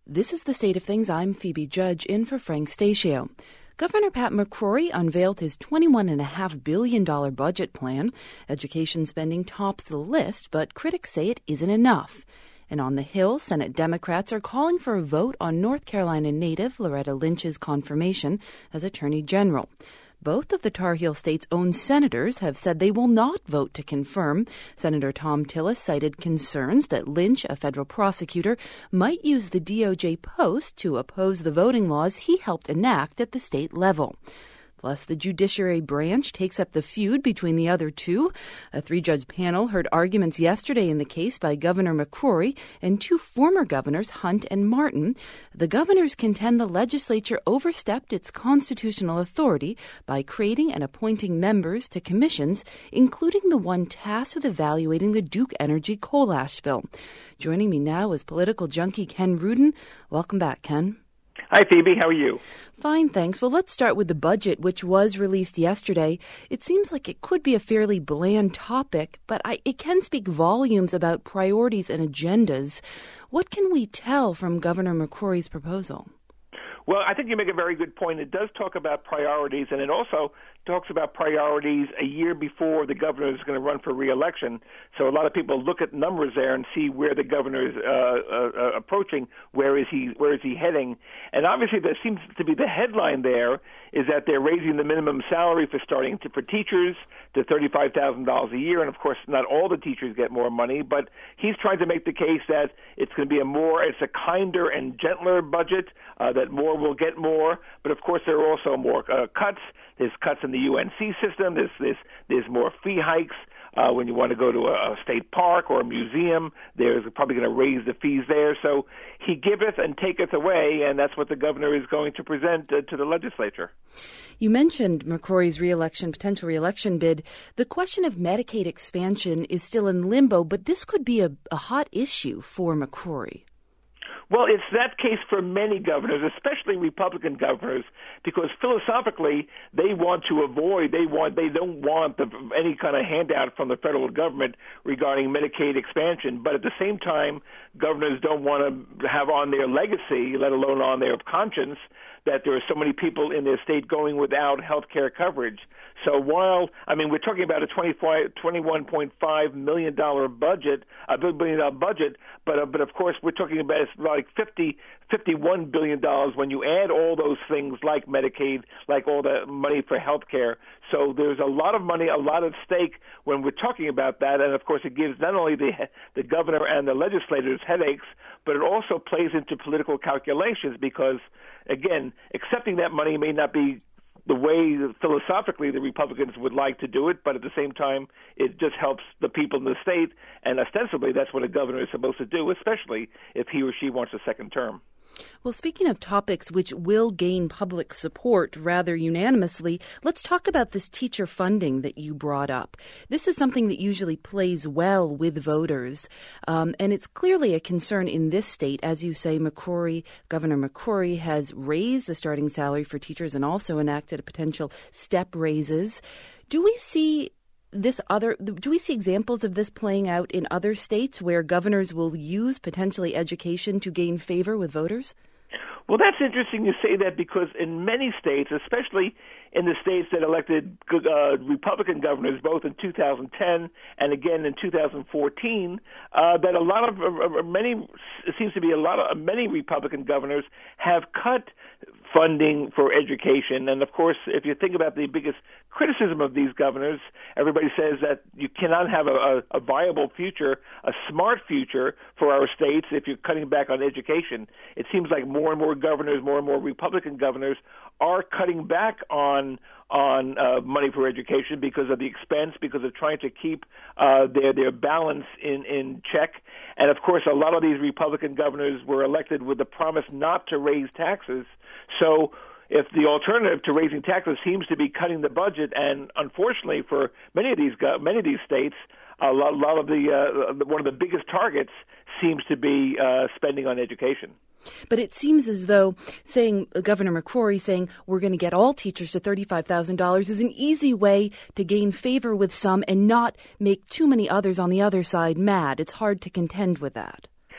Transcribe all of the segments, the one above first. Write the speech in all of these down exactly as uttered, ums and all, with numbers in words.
This is the State of Things. I'm Phoebe Judge in for Frank Stasio. Governor Pat McCrory unveiled his twenty-one point five billion dollars budget plan. Education spending tops the list, but critics say it isn't enough. And on the Hill, Senate Democrats are calling for a vote on North Carolina native Loretta Lynch's confirmation as Attorney General. Both of the Tar Heel State's own senators have said they will not vote to confirm. Senator Thom Tillis cited concerns that Lynch, a federal prosecutor, might use the D O J post to oppose the voting laws he helped enact at the state level. Plus, the judiciary branch takes up the feud between the other two. A three-judge panel heard arguments yesterday in the case by Governor McCrory and two former governors, Hunt and Martin. The governors contend the legislature overstepped its constitutional authority by creating and appointing members to commissions, including the one tasked with evaluating the Duke Energy coal ash spill. Joining me now is political junkie Ken Rudin. Welcome back, Ken. Hi, Phoebe. How are you? Fine, thanks. Well, let's start with the budget, which was released yesterday. It seems like it could be a fairly bland topic, but I, it can speak volumes about priorities and agendas. What can we tell from Governor McCrory's proposal? Well, I think you make a very good point. It does talk about priorities, and it also talks about priorities a year before the governor is going to run for re-election. So a lot of people look at numbers there and see where the governor is uh, uh, approaching, where is he, where is he heading. And obviously there seems to be the headline there is that they're raising the minimum salary for starting to, for teachers to thirty-five thousand dollars a year. And, of course, not all the teachers get more money, but he's trying to make the case that it's going to be a more, it's a kinder and gentler budget, uh, that more will get more. But, of course, there are also more uh, cuts. There's cuts in the U N C system. There's, there's, there's more fee hikes. Uh, when you want to go to a, a state park or a museum, there's probably going to raise the fees there. So he giveth and taketh away, and that's what the governor is going to present uh, to the legislature. You mentioned McCrory's re-election, potential re-election bid. The question of Medicaid expansion is still in limbo, but this could be a, a hot issue for McCrory. Well, it's that case for many governors, especially Republican governors, because philosophically they want to avoid, they want, they don't want the, any kind of handout from the federal government regarding Medicaid expansion. But at the same time, governors don't want to have on their legacy, let alone on their conscience, that there are so many people in their state going without health care coverage. So while, I mean, we're talking about a twenty-one point five million dollars budget, a billion dollar budget, but uh, but of course we're talking about it's like fifty, fifty-one billion dollars when you add all those things like Medicaid, like all the money for health care. So there's a lot of money, a lot at stake when we're talking about that. And of course it gives not only the the governor and the legislators headaches, but it also plays into political calculations because, again, accepting that money may not be the way philosophically the Republicans would like to do it, but at the same time, it just helps the people in the state, and ostensibly that's what a governor is supposed to do, especially if he or she wants a second term. Well, speaking of topics which will gain public support rather unanimously, let's talk about this teacher funding that you brought up. This is something that usually plays well with voters, um, and it's clearly a concern in this state. As you say, McCrory, Governor McCrory has raised the starting salary for teachers and also enacted a potential step raises. Do we see this other, do we see examples of this playing out in other states where governors will use potentially education to gain favor with voters? Well, that's interesting you say that because in many states, especially in the states that elected uh, Republican governors both in two thousand ten and again in two thousand fourteen, uh, that a lot of uh, many it seems to be a lot of many Republican governors have cut funding for education. And of course, if you think about the biggest criticism of these governors, everybody says that you cannot have a, a, a viable future, a smart future for our states if you're cutting back on education. It seems like more and more governors, more and more Republican governors are cutting back on on uh, money for education because of the expense, because of trying to keep uh, their their balance in, in check. And of course, a lot of these Republican governors were elected with the promise not to raise taxes. So if the alternative to raising taxes seems to be cutting the budget, and unfortunately for many of these many of these states, a lot, a lot of the uh, one of the biggest targets seems to be uh, spending on education. But it seems as though saying Governor McCrory saying we're going to get all teachers to thirty-five thousand dollars is an easy way to gain favor with some and not make too many others on the other side mad. It's hard to contend with that.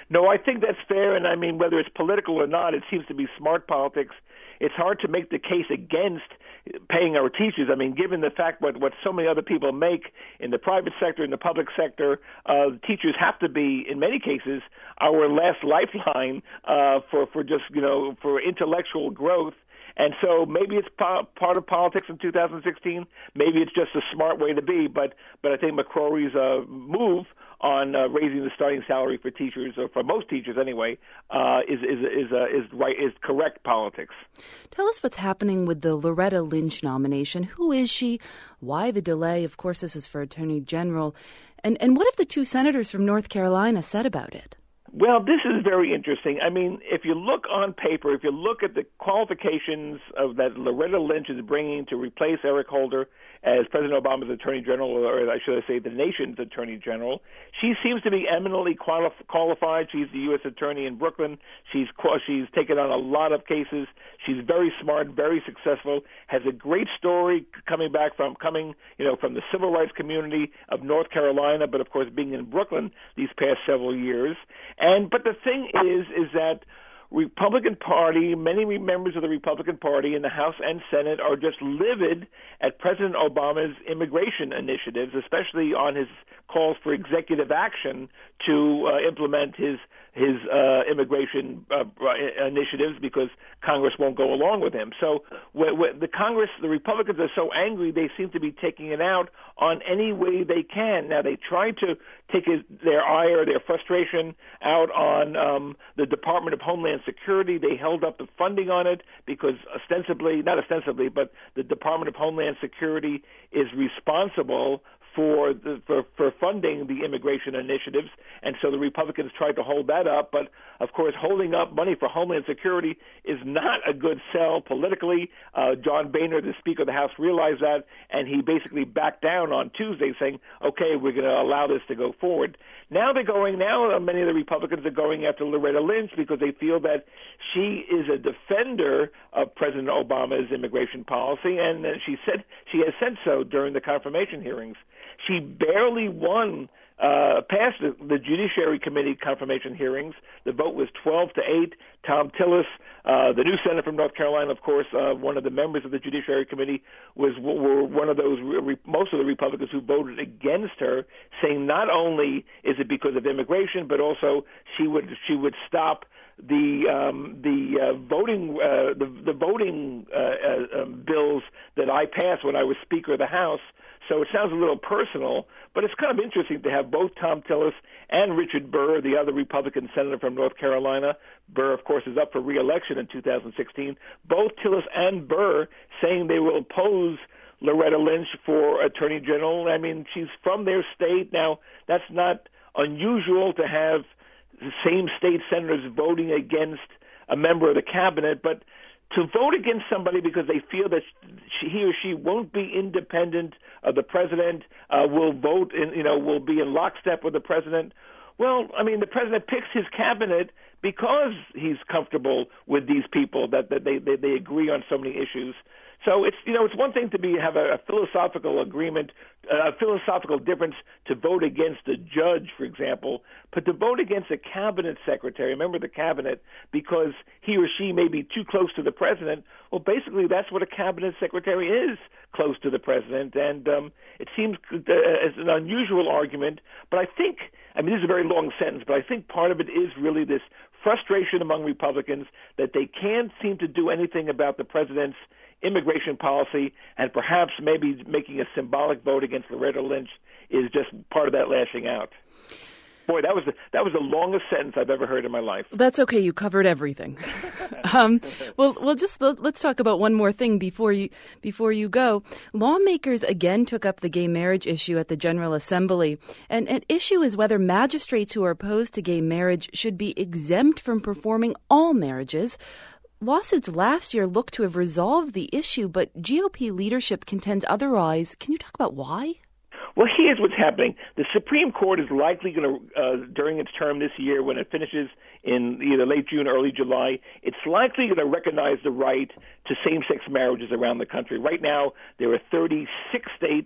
No, I think that's fair, and I mean, whether it's political or not, it seems to be smart politics. It's hard to make the case against paying our teachers. I mean, given the fact what, what so many other people make in the private sector, in the public sector, uh, teachers have to be, in many cases, our last lifeline uh, for, for just, you know, for intellectual growth. And so maybe it's po- part of politics in two thousand sixteen. Maybe it's just a smart way to be. But but I think McCrory's uh, move on uh, raising the starting salary for teachers, or for most teachers anyway, uh, is is is uh, is right is correct politics. Tell us what's happening with the Loretta Lynch nomination. Who is she? Why the delay? Of course, this is for Attorney General. And and what have the two senators from North Carolina said about it? Well, this is very interesting. I mean, if you look on paper, if you look at the qualifications of that Loretta Lynch is bringing to replace Eric Holder as President Obama's Attorney General, or I should say the nation's Attorney General, she seems to be eminently quali- qualified. She's the U S Attorney in Brooklyn. She's she's taken on a lot of cases. She's very smart, very successful, has a great story coming back from coming, you know, from the civil rights community of North Carolina, but of course being in Brooklyn these past several years. And but the thing is, is that Republican Party, many members of the Republican Party in the House and Senate are just livid at President Obama's immigration initiatives, especially on his calls for executive action to uh, implement his his uh, immigration uh, initiatives, because Congress won't go along with him. So wh- wh- the Congress, the Republicans are so angry, they seem to be taking it out on any way they can. Now, they try to take his, their ire, their frustration out on um, the Department of Homeland Security. They held up the funding on it because ostensibly, not ostensibly, but the Department of Homeland Security is responsible for, the, for for funding the immigration initiatives, and so the Republicans tried to hold that up. But of course, holding up money for Homeland Security is not a good sell politically. Uh, John Boehner, the Speaker of the House, realized that, and he basically backed down on Tuesday, saying, "Okay, we're going to allow this to go forward." Now they're going. Now many of the Republicans are going after Loretta Lynch because they feel that she is a defender of President Obama's immigration policy, and she said she has said so during the confirmation hearings. She barely won, uh, passed the, the Judiciary Committee confirmation hearings. The vote was twelve to eight. Tom Tillis, uh, the new senator from North Carolina, of course, uh, one of the members of the Judiciary Committee, was were one of those, re- most of the Republicans who voted against her, saying not only is it because of immigration, but also she would she would stop the um, the uh, voting uh, the, the voting uh, uh, um, bills that I passed when I was Speaker of the House. So it sounds a little personal, but it's kind of interesting to have both Tom Tillis and Richard Burr, the other Republican senator from North Carolina. Burr, of course, is up for re-election in two thousand sixteen. Both Tillis and Burr saying they will oppose Loretta Lynch for Attorney General. I mean, she's from their state. Now, that's not unusual to have the same state senators voting against a member of the cabinet, but to vote against somebody because they feel that she, he or she won't be independent of the president, uh, will vote in, you know, will be in lockstep with the president. Well, I mean, the president picks his cabinet because he's comfortable with these people, that, that they, they, they agree on so many issues. So it's, you know, it's one thing to be have a, a philosophical agreement, a philosophical difference to vote against a judge, for example, but to vote against a cabinet secretary, a member of the cabinet, because he or she may be too close to the president. Well, basically, that's what a cabinet secretary is, close to the president. And um, it seems uh, as an unusual argument, but I think, I mean, this is a very long sentence, but I think part of it is really this frustration among Republicans that they can't seem to do anything about the president's immigration policy, and perhaps maybe making a symbolic vote against Loretta Lynch is just part of that lashing out. Boy, that was the, that was the longest sentence I've ever heard in my life. That's okay. You covered everything. um, well, well, just let's talk about one more thing before you before you go. Lawmakers again took up the gay marriage issue at the General Assembly, and an issue is whether magistrates who are opposed to gay marriage should be exempt from performing all marriages. Lawsuits last year looked to have resolved the issue, but G O P leadership contends otherwise. Can you talk about why? Well, here's what's happening. The Supreme Court is likely going to, uh, during its term this year, when it finishes in either late June or early July, it's likely going to recognize the right to same-sex marriages around the country. Right now, there are thirty-six states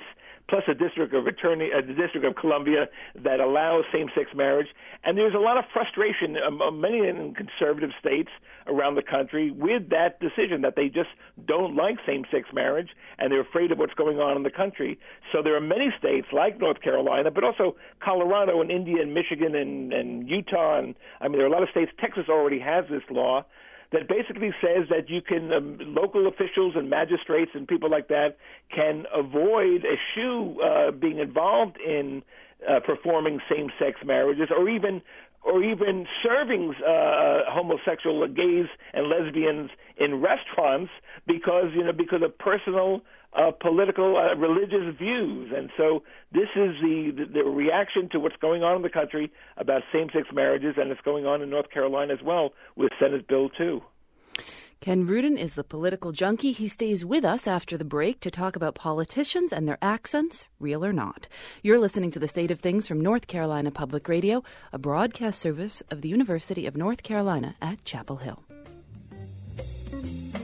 plus a district of attorney, uh, the District of Columbia that allows same-sex marriage. And there's a lot of frustration among many in conservative states around the country with that decision, that they just don't like same-sex marriage and they're afraid of what's going on in the country. So there are many states like North Carolina, but also Colorado and India and Michigan and, and Utah. And I mean, there are a lot of states. Texas already has this law that basically says that you can, um, local officials and magistrates and people like that can avoid a shoe uh, being involved in uh, performing same-sex marriages, or even or even serving uh, homosexual gays and lesbians in restaurants because, you know, because of personal uh, political, uh, religious views. And so this is the, the, the reaction to what's going on in the country about same-sex marriages, and it's going on in North Carolina as well with Senate Bill two. Ken Rudin is the political junkie. He stays with us after the break to talk about politicians and their accents, real or not. You're listening to The State of Things from North Carolina Public Radio, a broadcast service of the University of North Carolina at Chapel Hill.